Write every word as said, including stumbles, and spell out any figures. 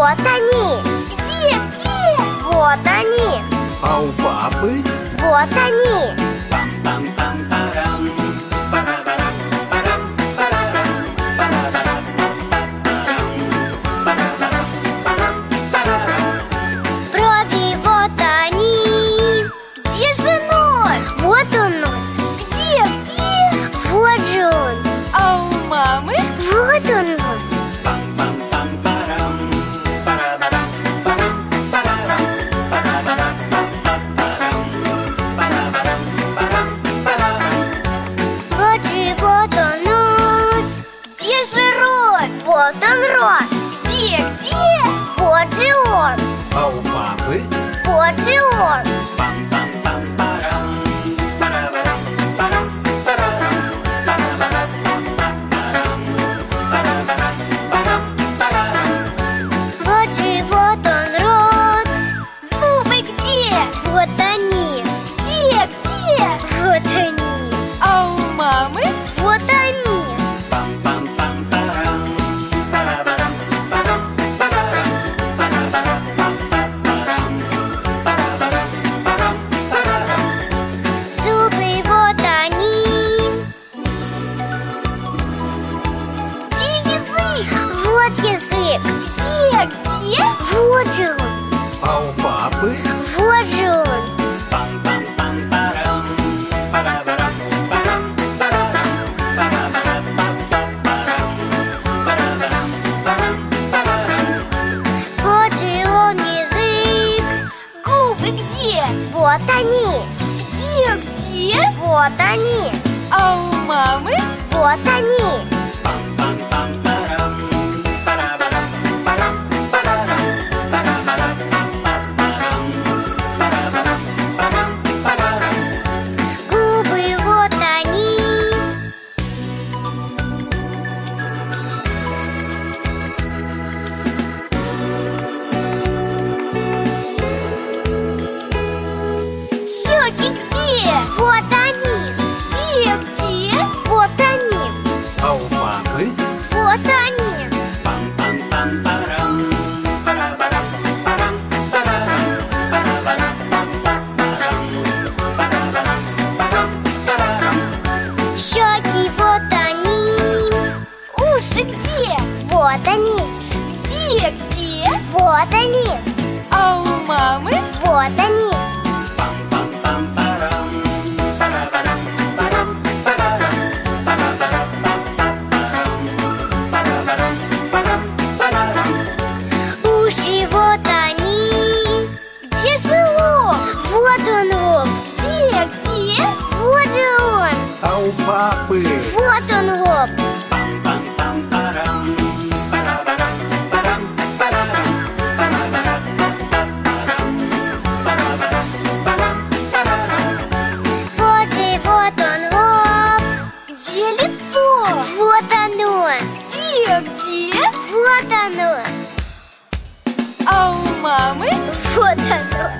Вот они. Где, где? Вот они. А у папы? Вот они. Пам-пам-пам-парам, парабарам, парам, парарам, парабарам, парам, парабарам, парам, парарам. Брови, вот они. Где же нос? Вот он нос. Где, где? Вот же он. А у мамы? Вот он нос. Пам-пам-пам-парам, парабарам, парам, парарам, парабарам, парам, парабарам, парам, парарам. Вот живот он нос. Где же рот? Вот он рот. Где, где? Вот же он. А у папы? Вот же он. Пам-пам-пам-парам, парабарам, парам, парарам, парабарам, парам, парабарам, парам, парарам. Вот живот он рот. Зубы где? Вот они. Где, где? Вот они. А у мамы? Вот они. Пам-пам-пам-парам, парабарам, парам, парарам, парабарам, парам, парабарам, парам, парарам. Зубы, вот они. Где язык? Вот язык. Где, где? Вот же он. А у папы? Вот же он. Пам-пам-пам-парам, парабарам, парам, парарам, парабарам, парам, парабарам, парам, парарам. Вот же он язык. Губы где? Вот они. Где, где? Вот они. А у мамы? Вот они. Пам-пам-пам-парам, парабарам, парам, парарам, парабарам, парам, парабарам, парам, парарам. Губы, вот они. Щеки где? Вот они. Где, где? Вот они. А у папы? Вот они. Пам-пам-пам-парам, парабарам, парам, парарам, парабарам, парам, парабарам, парам, парарам. Щеки, вот они. Уши где? Вот они. Где, где? Вот они. А у мамы? Вот они. Пам-пам-пам-парам, парабарам, парам, парарам, парабарам, парам, парабарам, парам, парарам. Уши, вот они. Где же лоб? Вот он лоб. Где, где? Вот же он. А у папы? Вот он лоб. Пам-пам-пам-парам, парабарам, парам, парарам, парабарам, парам, парабарам, парам, парарам. Вот же вот он лоб. Где лицо? Вот оно. Где, где? Вот оно. А у мамы? Вот оно.